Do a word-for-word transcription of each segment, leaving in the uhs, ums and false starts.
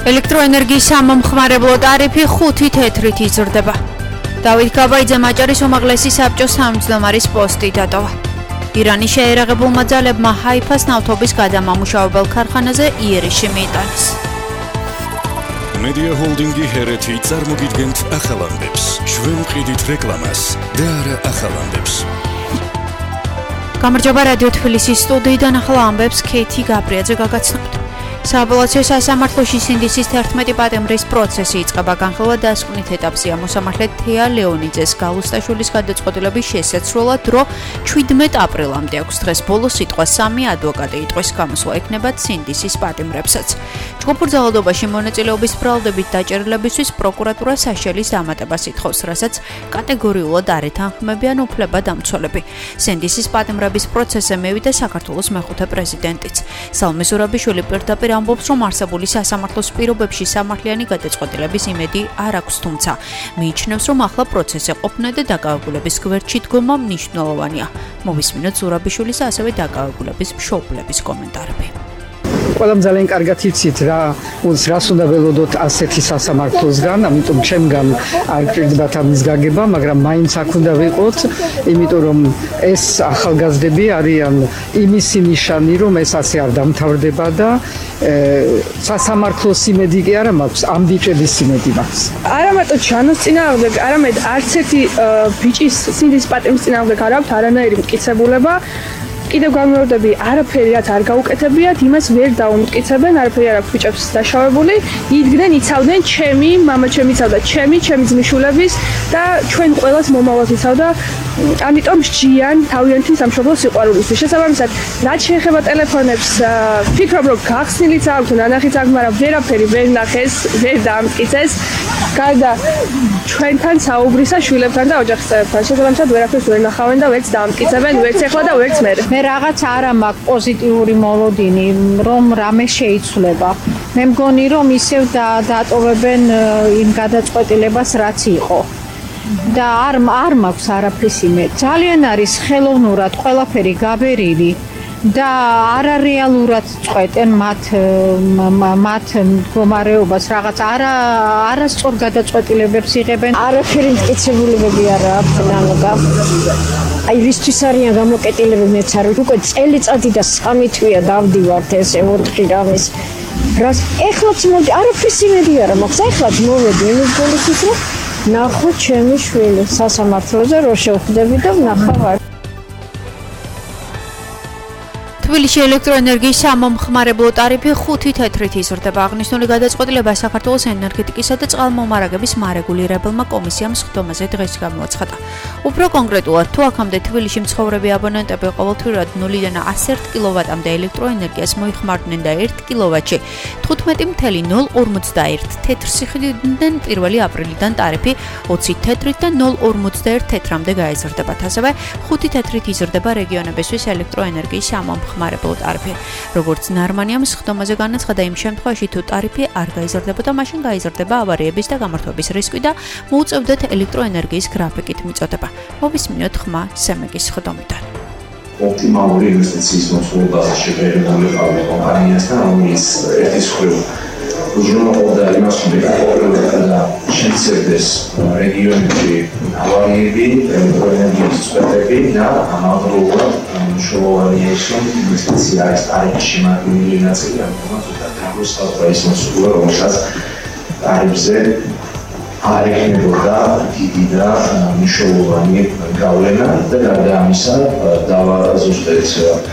ელექტროენერგიის სამომხმარებლო ტარიფი ხუთი თეთრით იზრდება. დავით გაბაიძემ აჭარის უმაღლესი საბჭოს თავმჯდომარის პოსტი დატოვა. ირანის შეერაღებულმა ძალებმა ჰაიფას ნავთობის გადამამუშავებელ ქარხანაზე იერიში მიიტანეს. Media Holdingi ჰერეთი წარმოგიდგენთ ახალამდებს. ჩვენ ვყიდით რეკლამას და არა ახალამდებს. გამარჯობა რადიო თბილისის სტუდიიდან ახლა ამბებს ქეთი გაბრიაძე გაგაცნობთ. სააპელაციო სასამართლოში სინდისის თერთმეტი პატიმრის პროცესი იწყება. განხილვა დასკვნით ეტაპზეა. მოსამართლე თეა ლეონიძეს გალუსტაშვილის გადაწყვეტილების შესაძლებლად დრო შვიდმეტ აპრილამდე აქვს. დღეს ბოლო სიტყვა სამი ადვოკატი იტყვის გამოსვლა ექნება სინდისის პატიმრებსაც. ჯგუფურ ძალადობაში მონაწილეობის ბრალდებით დაჭერილებისთვის პროკურატურა საშელის დამატებას ითხოვს, რასაც კატეგორიულად არ ეთანხმებიან უფლებადამცველები. სინდისის პატიმრების პროცესზე მევიდა საქართველოს მეხუთე პრეზიდენტიც. სალომე ზურაბიშვილი პირდაპირ ამბობს, რომ არსებული სასამართლოს პირობებში სამართლიანი გადაწყვეტილების იმედი არ აქვს, თუმცა მიიჩნევს, რომ ახლა პროცესზე ყოფნა და დაკავებულების გვერდში დგომა მნიშვნელოვანია. მოვისმინოთ ზურაბიშვილის ასევე დაკავებულების მშობლების კომენტარები. ყველამ ძალიან კარგად იცით რა რას უნდა ველოდოთ ასეთი სასამართლოსგან, ამიტომ ჩემგან არ გჭირდებათ ამის გაგება, მაგრამ მაინც აქ უნდა ვიყოთ, იმიტომ რომ ეს ახალგაზრდები არიან იმისი ნიშანი, რომ ეს ასე არ დამთავრდება და სასამართლოს იმედი კი არა მაქვს, ამ ბიჭების იმედი მაქვს. არა მარტო ჩანოს წინააღმდეგ, არამედ არც ერთი ბიჭის სინდის პატიმრის წინააღმდეგ არ აქვს არანაირი მტკიცებულება. კიდევ განმეორდები, არაფერი რაც არ გაუკეთებიათ, იმას ვერ დაუმტკიცებენ, არაფერი არ აქვს ბიჭებს დაშავებული. იდგნენ, იცავდნენ ჩემი, მამა ჩემი იცავდა ჩემი, ჩემი ძმისშვილების და ჩვენ ყველას მომავალს იცავდა. ამიტომ სჯიან თავიანთი სამშობლოს სიყვარულისთვის. შესაბამისად, რაც შეეხება ტელეფონებს, ფიქრობ, რომ გახსნილიც აქვს, ნანახიც აქვს, მაგრამ ვერაფერი ვერ ნახეს, ვერ დაამტკიცეს. გარდა ჩვენთან საუბრისა შვილებთან და ოჯახის წევრებთან. შესაბამისად, ვერაფერს ვერ ნახავენ და ვერც დაამტკიცებენ, ვერც ეხლა და ვერც მერე. მე რაღაც არა მაქვს პოზიტიური მოლოდინი, რომ რამე შეიცვლება. მე მგონი, რომ ისევ დაატოვებენ იმ გადაწყვეტილებას, რაც იყო. და არ არ მაქვს არაფრის იმედი. ძალიან არის ხელოვნურად ყველაფერი გაბერილი და არარეალურად წყვეტენ მათ მათ მდგომარეობას, რაღაც არა არასწორ გადაწყვეტილებებს იღებენ. არაფერი მტკიცებულებები არ აქვს ნანოკა. აი ვისთვის არიან გამოკეტილები მეც არ ვიცი. უკვე წელიწადი და სამი თვეა დავდივართ ესე ოთხი რამის. რას ეხლაც მოდი არაფრის იმედი არ მაქვს. ეხლაც მოვედი იმის გულისთვის რომ ნახო ჩემი შვილი სასამართლოზე რო შევხვდები და ვნახავ. თბილისში ელექტროენერგიის სამომხმარებლო ტარიფი ხუთი თეთრით იზრდება. აღნიშნული გადაწყვეტილება საქართველოს ენერგეტიკისა და წყალმომარაგების მარეგულირებელმა კომისიამ სხდომაზე დღეს გამოაცხადა. უფრო კონკრეტულად, თუ აქამდე თბილისში მცხოვრები აბონენტები ყოველთვიურად ნულიდან ასი კილოვატამდე ელექტროენერგიას მოიხმარდნენ და ერთ კილოვატში თხუთმეტი ნული ორმოცდაერთი თეთრს იხდიდნენ, პირველი აპრილიდან ტარიფი ოცი თეთრით და ნული ორმოცდაერთი თეთრამდე გაიზრდებათ. ასევე ხუთი თეთრით იზრდება რეგიონებისთვის ელექტროენერგიის სამომხმარებლო მარებლო ტარიფი. როგორც ნარმანიამ სხდომაზე განაცხადა, იმ შემთხვევაში თუ ტარიფი არ გაიზრდებოდა, მაშინ გაიზრდება ავარიების და გამართვების რისკი და მოუწევდათ ელექტროენერგიის გრაფიკით მიწოდება. მოვისმინოთ ხმა სემეკის სხდომიდან. ოპტიმალური ინვესტიციის მოსულობაზე შეფერებული ყავდა კომპანიასთან, რომელიც ერთის მხრივ უზრუნველყოფდა იმას, რომ ეკონომიკა შეცვლიდეს რეგიონებში ავარიები, ელექტროენერგიის წვეტები და ამავდროულად მნიშვნელოვანია ის, რომ ინვესტიცია არის ტარიფში მარტივი ნაწილი, ამიტომაც ზუსტად გამოსწორდა ის მოსულობა, რომელსაც ტარიფზე არ ექნებოდა დიდი და მნიშვნელოვანი გავლენა და გარდა ამისა დავაზუსტეთ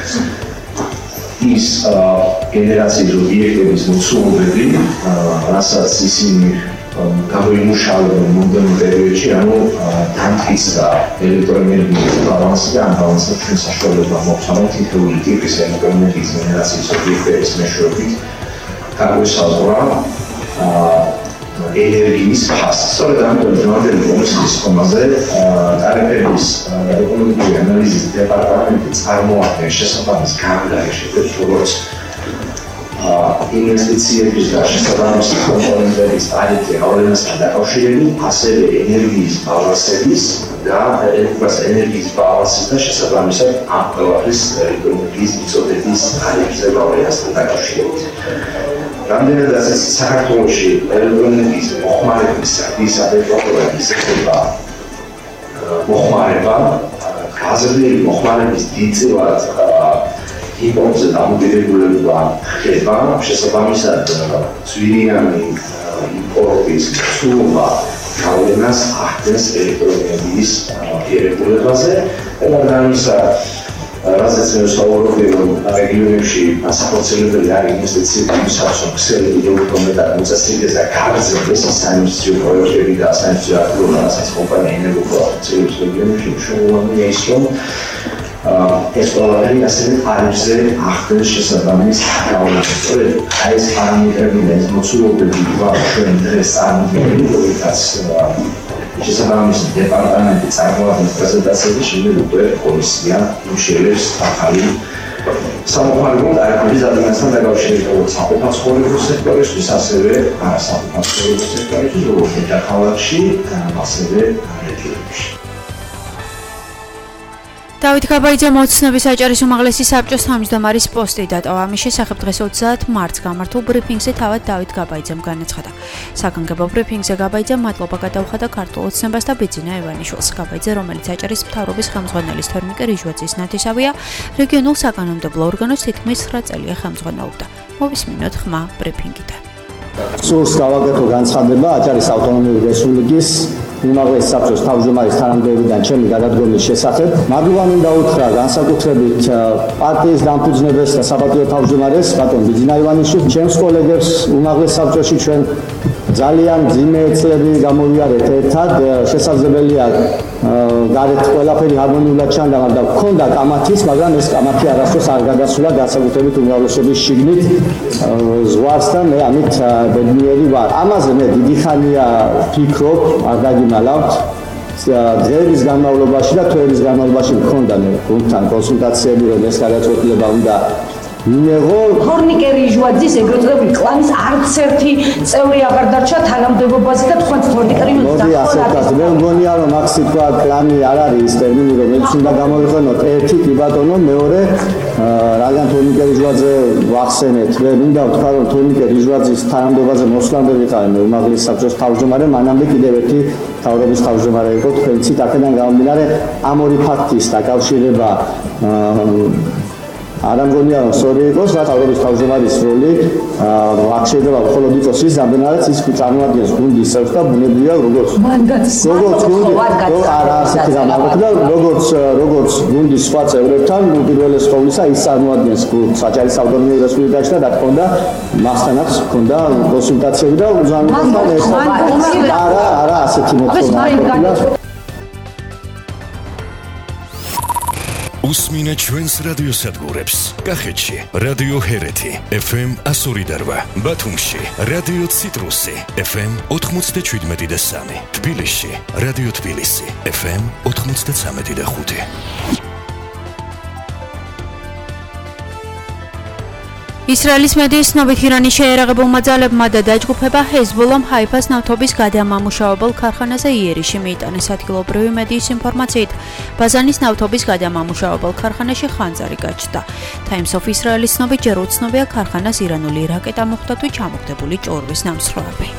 ის გენერაციის ობიექტების მოცულობები, რასაც ისინი გამოიმუშავებენ მომდევნო პერიოდში, ანუ დამტკიცდა ელექტროენერგიის ბალანსი და ამ ბალანსს ჩვენ საშუალება მოაქვს ამ თითოეული ტიპის ელექტროენერგიის გენერაციის ობიექტების მეშვეობით გაგვესაზღვრა ენერგიის ფასი. სწორედ ამიტომ ჯვარდელი კომისიის ხომაზე ტარიფების ეკონომიკური ანალიზის დეპარტამენტი წარმოადგენს შესაბამის განგარეშებას, როგორც ინვესტიციების და შესაბამისი კომპონენტების ტარიფი გავლენასთან დაკავშირებით, ასევე ენერგიის ბალანსების და ელექტროს ენერგიის ბალანსის და შესაბამისად ამ ყველაფრის ეკონომიკის მიწოდების განვითარებასთან დაკავშირებით. რამდენადაც საქართველოში ელექტროენერგიის მოხმარების სექტორის ადეკვატურად ისახება მოხმარება, გაზრდილი მოხმარების დიდწილად იმპორტზე დამოკიდებულება ხდება, შესაბამისად ძვირიანი იმპორტის ცვლილება გავლენას ახდენს ელექტროენერგიის ღირებულებაზე და განსა რაზეც მე ვსაუბრობდი, რომ რეგიონებში ასახელებელი არის ინვესტიციების საფსო ქსელები ევროპომეტად მოწესრიგეს და გაგრძელდეს საინვესტიციო პროექტები და საინვესტიციო აქტივობა, რასაც კომპანია ენერგოპროექტების რეგიონებში მნიშვნელოვანია ის, რომ ეს ყველაფერი ასევე ტარიფზე ახდენს შესაბამის გავლენას. სწორედ აი ეს პარამეტრები და ეს მოცულობები ვარ ჩვენ დღეს წარმოვიდგენთ, როდესაც შესაბამის დეპარტამენტი წარმოადგენს პრეზენტაციების შემდეგ უკვე კომისია უშელებს ახალი სამოხმარებო ტარიფების ადამიანთან დაკავშირებით საკუთარ ცხოვრებულ სექტორისთვის, ასევე არასაკუთარ ცხოვრებულ სექტორისთვის, როგორც დედაქალაქში, ასევე რეგიონებში. დავით გაბაიძე მოცნების აჭარის უმაღლესი საბჭოს თავმჯდომარის პოსტი დატოვა. ამის შესახებ დღეს ოცდაათ მარტს გამართულ ბრიფინგზე თავად დავით გაბაიძემ განაცხადა. საგანგებო ბრიფინგზე გაბაიძემ მადლობა გადაუხადა ქართულ ოცნებას და ბიძინა ევანიშვილს. გაბაიძე, რომელიც აჭარის მთავრობის ხელმძღვანელის თორნიკე რიჟვაძის ნათესავია, რეგიონულ საკანონმდებლო ორგანოს თითქმის ცხრა წელია ხელმძღვანელობდა. მოვისმინოთ ხმა ბრიფინგიდან. სურს გავაკეთო განცხადება აჭარის ავტონომიური რესპუბლიკის უმაღლეს საბჭოს თავმჯდომარის თანამდებობიდან ჩემი გადადგომის შესახებ. მადლობა მინდა უთხრა განსაკუთრებით პარტიის დამფუძნებელს და საპატიო თავმჯდომარეს ბატონ ბიძინა ივანიშვილს, ჩემს კოლეგებს უმაღლეს საბჭოში ჩვენ ძალიან ძიმე წლები გამოვიარეთ ერთად. შესაძლებელია გარეთ ყველაფერი ჰარმონიულად ჩანდა, მაგრამ გქონდა კამათიც, მაგრამ ეს კამათი არასდროს არ გადასულა განსაკუთრებით უმრავლესობის შიგნით ზღვარს და მე ამით ბედნიერი ვარ. ამაზე მე დიდი ხანია ვფიქრობ, არ დაგიმალავთ. დღეების განმავლობაში და თვეების განმავლობაში მქონდა მე გუნდთან კონსულტაციები, რომ ეს გადაწყვეტილება უნდა მიიღო. თორნიკე რიჟვაძის ეგრეთ წოდებული კლანის არც ერთი წევრი აღარ დარჩა თანამდებობაზე და თქვენ თორნიკე რიჟვაძის ახლა მე მგონია რომ აქ სიტყვა კლანი არ არის ის ტერმინი, რომელიც უნდა გამოვიყენოთ. ერთი კი ბატონო, მეორე რადგან თორნიკე რიჟვაძე ვახსენეთ, მე მინდა ვთქვა რომ თორნიკე რიჟვაძის თანამდებობაზე მოსვლამდე ვიყავი მე უმაღლეს საბჭოს თავმჯდომარე, მანამდე კიდევ ერთი თავრობის თავმჯდომარე იყო. თქვენ ცით აქედან გამომდინარე ამ ორი ფაქტის დაკავშირება არ ამგონია რომ სწორი იყოს და თავრობის თავმჯდომარის როლი აქ შეიძლება მხოლოდ იყოს ის რამდენადაც ის წარმოადგენს გუნდის წევრს და ბუნებრივია როგორც როგორც გუნდი არა ასეთი გამარჯვება და როგორც როგორც გუნდის სხვა წევრებთან უპირველეს ყოვლისა ის წარმოადგენს გუნდს აჭარის ავტონომიურ რესპუბლიკაში და რა თქმა უნდა მასთანაც ჰქონდა კონსულტაციები და უზარმაზრებთან ერთად არა არა ასეთი მოთხოვნა უსმინე ჩვენს რადიოსადგურებს. კახეთში რადიო ჰერეთი ეფ ემ εκατო ორი და რვა, ბათუმში რადიო ციტრუსი ეფ ემ ოთხმოცდაშვიდმეტი და სამი, თბილისში რადიო თბილისი ეფ ემ ოთხმოცდაცამეტი და ხუთი. ისრაელის მედიის ცნობით ირანის შეერაღებულმა ძალებმა და დაჯგუფება ჰეზბოლამ ჰაიფას ნავთობის გადამამუშავებელ ქარხანაზე იერიში მიიტანეს. ადგილობრივი მედიის ინფორმაციით, ბაზანის ნავთობის გადამამუშავებელ ქარხანაში ხანძარი გაჩნდა. Times of Israel-ის ცნობით ჯერ უცნობია ქარხანას ირანული რაკეტა მოხვდა თუ ჩამოგდებული ჭორვის ნამსხვრევები.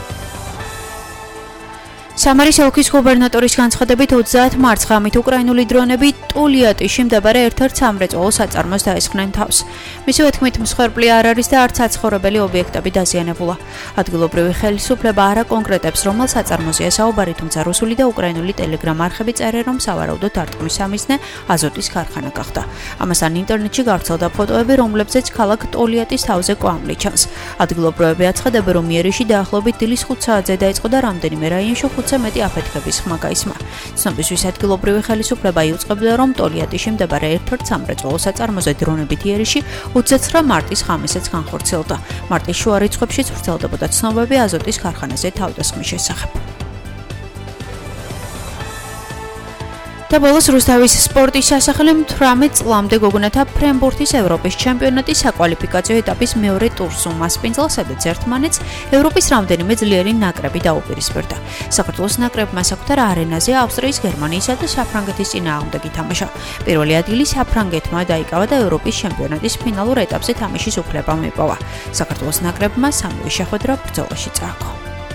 სამარის ოლქის გუბერნატორის განცხადებით ოცდაათ მარტს ღამით უკრაინული დრონები ტულიატიში მდებარე ერთ-ერთ სამრეწველო საწარმოს დაესხნენ თავს. მისივე თქმით, მსხვერპლი არ არის და არც საცხოვრებელი ობიექტები დაზიანებულა. ადგილობრივი ხელისუფლება არ აკონკრეტებს, რომელ საწარმოზეა საუბარი, თუმცა რუსული და უკრაინული ტელეგრამ არხები წერენ, რომ სავარაუდოდ არტყმის სამიზნე აზოტის ქარხანა გახდა. ამასთან ინტერნეტში გავრცელდა ფოტოები, რომლებზეც ქალაქ ტულიატის თავზე კვამლი ჩანს. ადგილობრივები აცხადებენ, რომ იერიში დაახლოებით დილის ხუთ საათზე დაიწყო და რამდენიმე რაიონში მეტი აფეთქების ხმა გაისმა. ცნობისთვის ადგილობრივი ხელისუფლება იუწყებდა, რომ ტოლიატიში მდებარე ერთ-ერთ სამრეწველო საწარმოზე დრონებით იერიში ოცდაცხრა მარტის ღამესაც განხორციელდა. მარტის შუა რიცხვებშიც ვრცელდებოდა ცნობები აზოტის ქარხანაზე თავდასხმის შესახებ. და ბოლოს რუსთავის სპორტის სასახლე თვრამეტ წლამდე გოგონათა ფრენბურთის ევროპის ჩემპიონატის საკვალიფიკაციო ეტაპის მეორე ტურს უმასპინძლა, სადაც ერთმანეთს ევროპის რამდენიმე ძლიერი ნაკრები დაუპირისპირდა. საქართველოს ნაკრებმა საკუთარ არენაზე ავსტრიის, გერმანიისა და საფრანგეთის წინააღმდეგ ითამაშა. პირველი ადგილი საფრანგეთმა დაიკავა და ევროპის ჩემპიონატის ფინალურ ეტაპზე თამაშის უფლება მიიპოვა. საქართველოს ნაკრებმა სამივე შეხვედრა ბრძოლაში წააგო.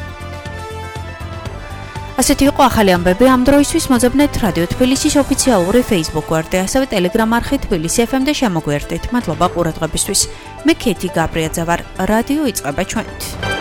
ასეთი იყო ახალი ამბები ამ დროისთვის. მოძებნეთ რადიო თბილისის ოფიციალური Facebook გვერდი, ასევე Telegram არხი თბილისი ეფ ემ და შემოგვიერთდეთ. მადლობა ყურადღებისთვის. მე ქეთი გაბრიაძე ვარ. რადიო იწყება ჩვენით.